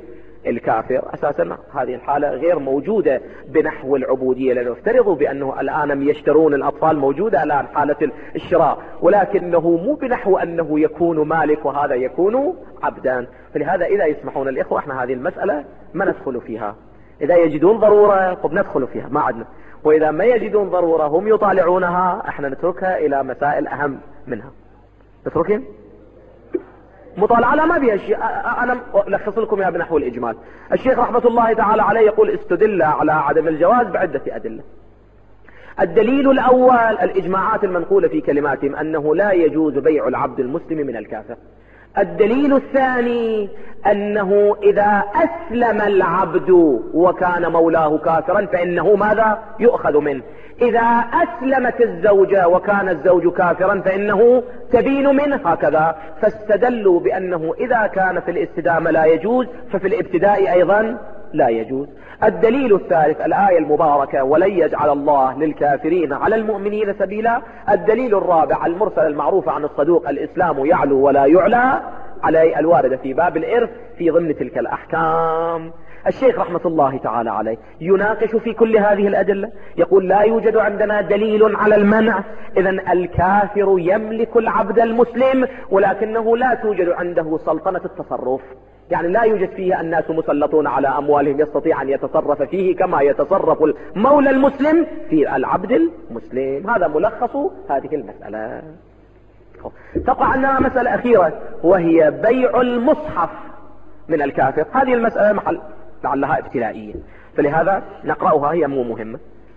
الكافر أساسا هذه الحالة غير موجودة بنحو العبودية، لأنه افترضوا بأنه الآن يشترون الأطفال، موجودة الآن حالة الشراء، ولكنه مو بنحو أنه يكون مالك وهذا يكون عبدا. فلهذا إذا يسمحون الإخوة احنا هذه المسألة ما ندخل فيها، إذا يجدون ضرورة طب ندخل فيها ما عدنا، وإذا ما يجدون ضرورة هم يطالعونها احنا نتركها إلى مسائل أهم منها. نتركها مطالعة لا ما بيها شيء، أنا ألخص لكم يا بنحو الإجمال. الشيخ رحمة الله تعالى عليه يقول استدل على عدم الجواز بعدة أدلة. الدليل الأول الإجماعات المنقولة في كلماتهم أنه لا يجوز بيع العبد المسلم من الكافر. الدليل الثاني أنه إذا أسلم العبد وكان مولاه كافرا فإنه ماذا يؤخذ منه؟ إذا أسلمت الزوجة وكان الزوج كافرا فإنه تبين منه، هكذا. فاستدلوا بأنه إذا كان في الاستدامة لا يجوز ففي الابتداء أيضا لا يجوز. الدليل الثالث الآية المباركة ولن يجعل الله للكافرين على المؤمنين سبيلا. الدليل الرابع المرسل المعروف عن الصدوق الإسلام يعلو ولا يعلى عليه، الواردة في باب الإرث في ضمن تلك الأحكام. الشيخ رحمة الله تعالى عليه يناقش في كل هذه الأدلة، يقول لا يوجد عندنا دليل على المنع، إذن الكافر يملك العبد المسلم ولكنه لا توجد عنده سلطنة التصرف، يعني لا يوجد فيه الناس مسلطون على أموالهم يستطيع أن يتصرف فيه كما يتصرف المولى المسلم في العبد المسلم. هذا ملخص هذه المسألة. تقع عندنا مسألة أخيرة وهي بيع المصحف من الكافر. هذه المسألة محل لعلها ابتلائية، فلهذا نقرأها، هي مو مهمة.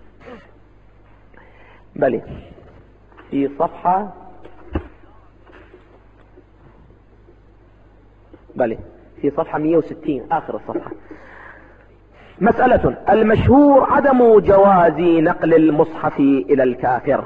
بلي في صفحة في صفحة 160 آخر الصفحة. مسألة المشهور عدم جواز نقل المصحف إلى الكافر.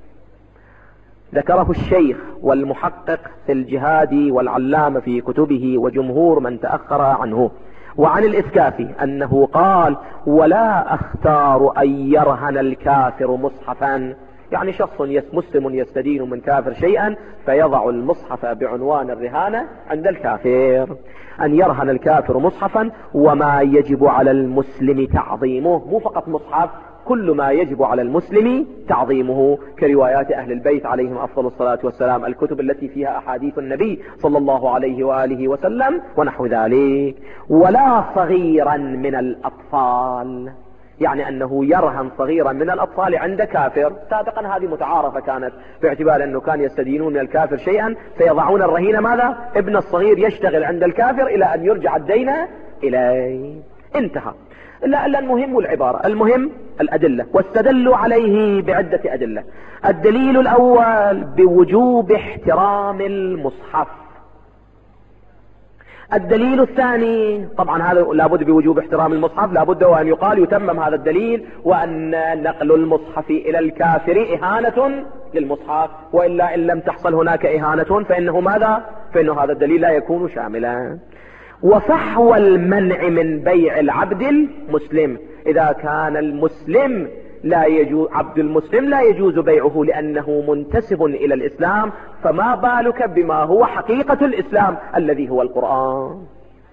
ذكره الشيخ والمحقق في الجهاد والعلامة في كتبه وجمهور من تأخر عنه. وعن الإسكافي أنه قال ولا أختار أن يرهن الكافر مصحفا، يعني شخص مسلم يستدين من كافر شيئا فيضع المصحف بعنوان الرهانة عند الكافر، أن يرهن الكافر مصحفا وما يجب على المسلم تعظيمه، مو فقط مصحف، كل ما يجب على المسلم تعظيمه كروايات أهل البيت عليهم أفضل الصلاة والسلام، الكتب التي فيها أحاديث النبي صلى الله عليه وآله وسلم ونحو ذلك. ولا صغيرا من الأطفال، يعني أنه يرهن صغيرا من الأطفال عند كافر. سابقا هذه متعارفة كانت باعتبار أنه كان يستدينون من الكافر شيئا فيضعون الرهين ماذا؟ ابن الصغير يشتغل عند الكافر إلى أن يرجع الدين إليه. انتهى. لا المهم العبارة، المهم الأدلة، واستدلوا عليه بعدة أدلة. الدليل الأول بوجوب احترام المصحف. الدليل الثاني طبعا هذا لابد بوجوب احترام المصحف، لابد وأن يقال يتمم هذا الدليل وأن نقل المصحف إلى الكافر إهانة للمصحف، وإلا إن لم تحصل هناك إهانة فإنه ماذا؟ فإنه هذا الدليل لا يكون شاملا. وفحوى المنع من بيع العبد المسلم، إذا كان المسلم لا يجوز، عبد المسلم لا يجوز بيعه لأنه منتسب إلى الإسلام، فما بالك بما هو حقيقة الإسلام الذي هو القرآن.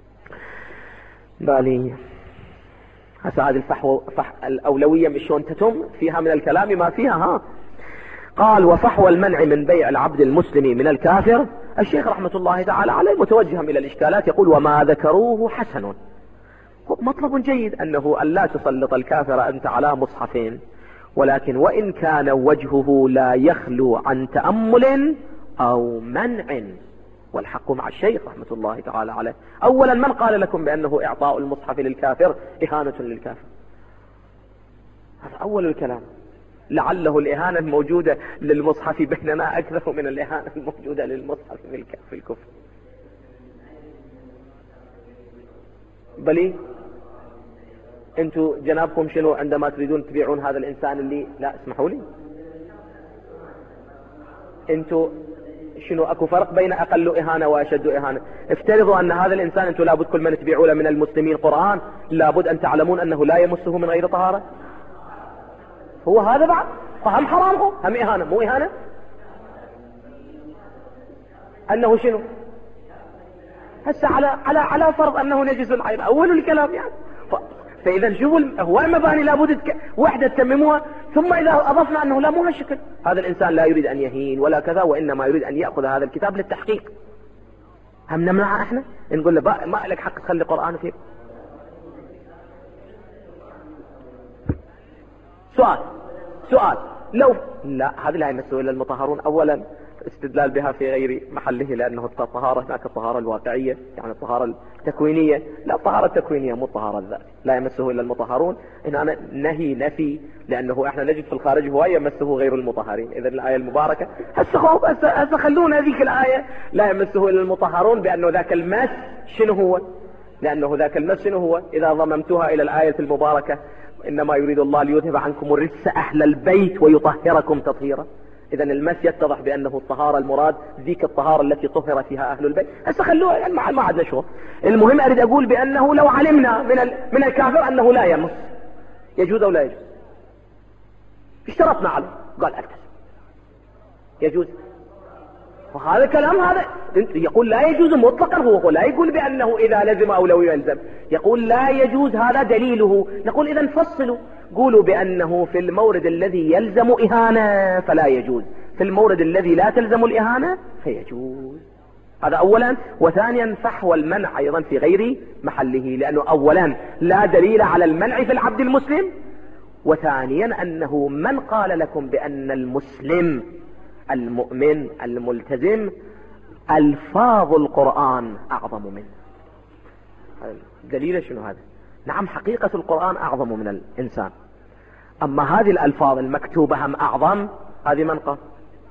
بالي هذه الفحوى الأولوية مش شلون تتم فيها من الكلام ما فيها. ها قال وفحوى المنع من بيع العبد المسلم من الكافر. الشيخ رحمة الله تعالى عليه متوجها إلى الإشكالات يقول وما ذكروه حسن، مطلب جيد أنه أن لا تسلط الكافر أنت على مصحفين، ولكن وإن كان وجهه لا يخلو عن تأمل أو منع، والحق مع الشيخ رحمة الله تعالى عليه. أولا من قال لكم بأنه إعطاء المصحف للكافر إهانة للكافر؟ هذا أول الكلام. لعله الإهانة الموجودة للمصحف بيننا أكثر من الإهانة الموجودة للمصحف في الكفر. بلي انتوا جنابكم شنو عندما تريدون تبيعون هذا الإنسان اللي لا اسمحوا لي، انتوا شنو اكو فرق بين اقل اهانة واشد اهانة؟ افترضوا ان هذا الانسان انتوا لابد كل من تبيعوا له من المسلمين قرآن لابد ان تعلمون انه لا يمسه من غير طهارة. هو هذا بعد فهم حرام، هو هم اهانة مو اهانة؟ انه شنو هسه على فرض أنه نجس العين أول الكلام يعني. فإذا شوفوا هو المباني لابد وحدة تتمموها، ثم إذا أضفنا أنه لا مو هالشكل، هذا الإنسان لا يريد أن يهين ولا كذا، وإنما يريد أن يأخذ هذا الكتاب للتحقيق. هم نمنعه إحنا نقول له ما لك حق تخلي قرآن فيه؟ سؤال لو لا، هذه لا يمسه إلا المطهرون. أولا استدلال بها في غير محله، لأنه الطهارة هناك الطهارة الواقعية يعني الطهارة التكوينية، لا الطهارة التكوينية مو الطهارة الذاتية، لا يمسه إلا المطهرون. هنا نفي، لأنه احنا نجد في الخارج هواية يمسه غير المطهرين. إذا الآية المباركة هسه خلونا هذيك الآية لا يمسه إلا المطهرون، بأنه ذاك المس شنو هو؟ لأنه ذاك المس شنو هو؟ إذا ضممتها إلى الآية المباركة إنما يريد الله ليذهب عنكم الرجس أهل البيت ويطهركم تطهيرا. إذا المس يتضح بأنه الطهارة المراد ذيك الطهارة التي طهر فيها أهل البيت. هسه خلوها يعني ما عندنا شغل. المهم أريد أقول بأنه لو علمنا من الكافر أنه لا يمس، يجوز أو لا يجوز؟ اشترطنا عليه قال أكتب يجوز. وهذا كلام هذا يقول لا يجوز مطلقا، هو لا يقول بأنه إذا لزم أو لو يلزم، يقول لا يجوز هذا دليله. نقول إذا فصلوا، قولوا بأنه في المورد الذي يلزم إهانة فلا يجوز، في المورد الذي لا تلزم الإهانة فيجوز. هذا أولا. وثانيا فحوى المنع أيضا في غير محله، لأنه أولا لا دليل على المنع في العبد المسلم، وثانيا أنه من قال لكم بأن المسلم المؤمن الملتزم ألفاظ القرآن أعظم منه؟ دليل شنو هذا؟ نعم حقيقة القرآن أعظم من الإنسان، أما هذه الألفاظ المكتوبة هم أعظم، هذه من قال؟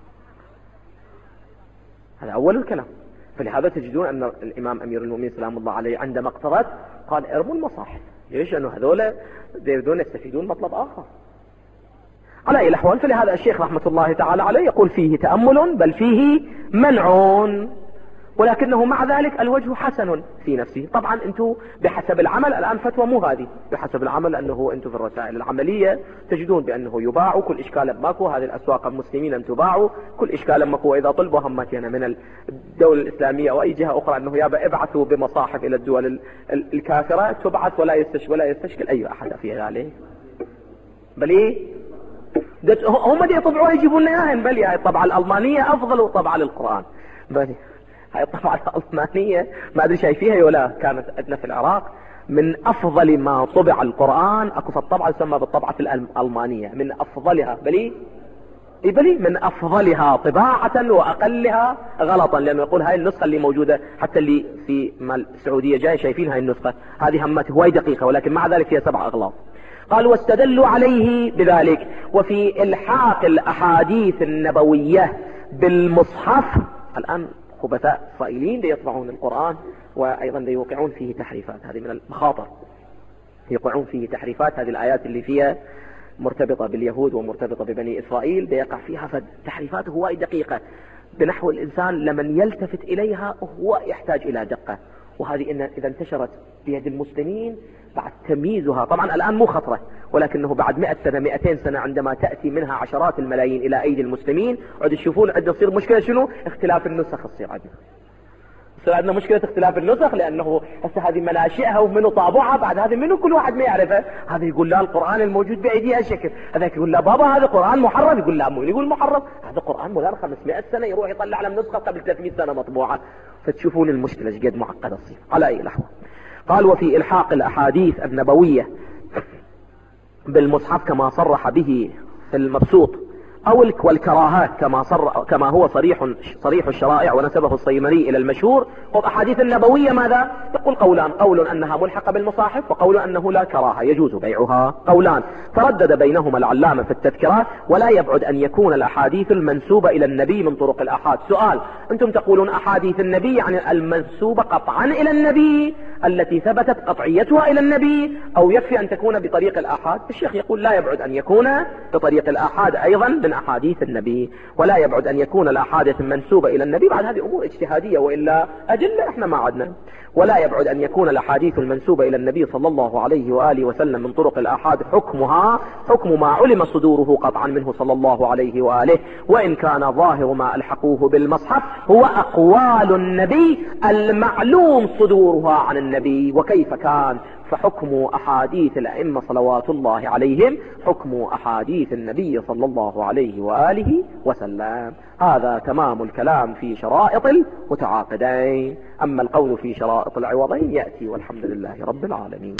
هذا أول الكلام. فلهذا تجدون أن الإمام أمير المؤمنين سلام الله عليه عندما اقتضت قال ارموا المصاحف. ليش؟ أنه هذولا يريدون يستفيدون مطلب آخر. على أي الأحوال فلهذا الشيخ رحمة الله تعالى عليه يقول فيه تأمل بل فيه منعون، ولكنه مع ذلك الوجه حسن في نفسه. طبعا انتم بحسب العمل الآن فتوى مو هذه، بحسب العمل أنه انتم في الرسائل العملية تجدون بأنه يباع كل إشكال ماكو، هذه الأسواق المسلمين أن تباعوا كل إشكال ماكو. إذا طلبوا همتنا من الدولة الإسلامية أو أي جهة أخرى أنه يابا ابعثوا بمصاحف إلى الدول الكافرة، تبعث ولا يستشكل أي أحد في ذلك. بل إيه هم دي يطبعوها يجيبون لنا اياها، بل هاي الطبعة الألمانية أفضل طبعة للقرآن. بل هاي الطبعة الألمانية ما أدري شايفيها ولا كانت عندنا في العراق من أفضل ما طبع القرآن. أكو الطبعة تسمى بالطبعة الألمانية من أفضلها، بلي من أفضلها طباعة وأقلها غلطا، لأنه يقول هاي النسخة اللي موجودة حتى اللي في مال السعودية جاي شايفين هاي النسخة هذه همت هواي دقيقة، ولكن مع ذلك فيها 7 أغلاط. قال واستدلوا عليه بذلك. وفي إلحاق الأحاديث النبوية بالمصحف، الآن خبثاء إسرائيليين يطبعون القرآن وأيضا يوقعون فيه تحريفات، هذه من المخاطر، يوقعون فيه تحريفات. هذه الآيات اللي فيها مرتبطة باليهود ومرتبطة ببني إسرائيل بيقع فيها تحريفات هواي دقيقة، بنحو الإنسان لمن يلتفت إليها هو يحتاج إلى دقة. وهذه إذا انتشرت بيد المسلمين بعد تمييزها، طبعا الآن مو خطرة، ولكنه بعد 100 سنة 200 سنة عندما تأتي منها عشرات الملايين إلى أيدي المسلمين عد تشوفون عندنا تصير مشكلة شنو؟ اختلاف النسخ تصير عندنا مشكلة اختلاف النسخ، لأنه هسه هذه مناشئها ومنو طابعها، بعد هذه منو كل واحد ما يعرفه. هذا يقول لا القرآن الموجود بأيديها شكل، هذاك يقول لا بابا هذا قرآن محرف، يقول لا مو يقول محرف، هذا قرآن مولانا 500 سنة يروح يطلع على نسخة قبل 300 سنة مطبوعة. فتشوفون المشكلة قد معقدة تصير. على أي الأحوال قال وفي إلحاق الأحاديث النبوية بالمصحف كما صرح به في المبسوط أو والكراهات كما هو صريح الشرائع ونسبه الصيمري إلى المشهور. وأحاديث النبوية ماذا؟ يقول قولان، قول أنها ملحقة بالمصاحف، وقول أنه لا كراهة يجوز بيعها. قولان تردد بينهما العلامة في التذكرة، ولا يبعد أن يكون الأحاديث المنسوبة إلى النبي من طرق الأحاد. سؤال، أنتم تقولون أحاديث النبي يعني المنسوبة قطعا إلى النبي التي ثبتت قطعيتها إلى النبي، أو يكفي أن تكون بطريق الأحاد؟ الشيخ يقول لا يبعد أن يكون بطريق الأحاد أيضا من أحاديث النبي، ولا يبعد أن يكون الأحاديث المنسوبة إلى النبي، بعد هذه أمور اجتهادية وإلا أدلة إحنا ما عدنا. ولا يبعد أن يكون الأحاديث المنسوبة إلى النبي صلى الله عليه وآله وسلم من طرق الآحاد حكمها حكم ما علم صدوره قطعا منه صلى الله عليه وآله، وإن كان ظاهر ما ألحقوه بالمصحف هو أقوال النبي المعلوم صدورها عن النبي. وكيف كان؟ فحكم أحاديث الأئمة صلوات الله عليهم حكم أحاديث النبي صلى الله عليه وآله وسلم. هذا تمام الكلام في شرائط المتعاقدين. أما القول في شرائط العوضين يأتي، والحمد لله رب العالمين.